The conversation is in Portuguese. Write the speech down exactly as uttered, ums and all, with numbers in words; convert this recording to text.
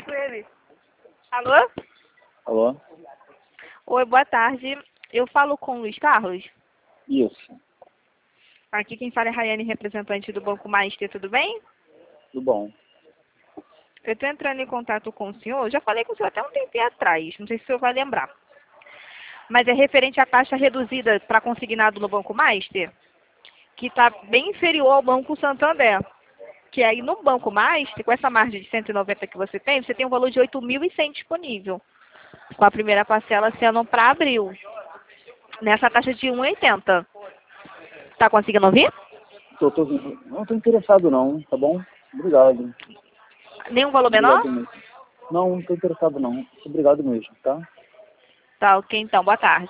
com ele. Alô? Alô? Oi, boa tarde. Eu falo com o Luiz Carlos? Isso. Aqui quem fala é a Rayane, representante do Banco Master, tudo bem? Tudo bom. Eu estou entrando em contato com o senhor, já falei com o senhor até um tempinho atrás, não sei se o senhor vai lembrar. Mas é referente à taxa reduzida para consignado no Banco Master, que está bem inferior ao Banco Santander. Que aí no Banco Master, com essa margem de cento e noventa que você tem, você tem um valor de oito mil e cem disponível. Com a primeira parcela sendo para abril. Nessa taxa de um e oitenta. Tá conseguindo ouvir? Tô, tô, não estou interessado não, tá bom? Obrigado. Nenhum valor Obrigado menor? mesmo. Não, não estou interessado não. Obrigado mesmo, tá? Tá, ok então. Boa tarde.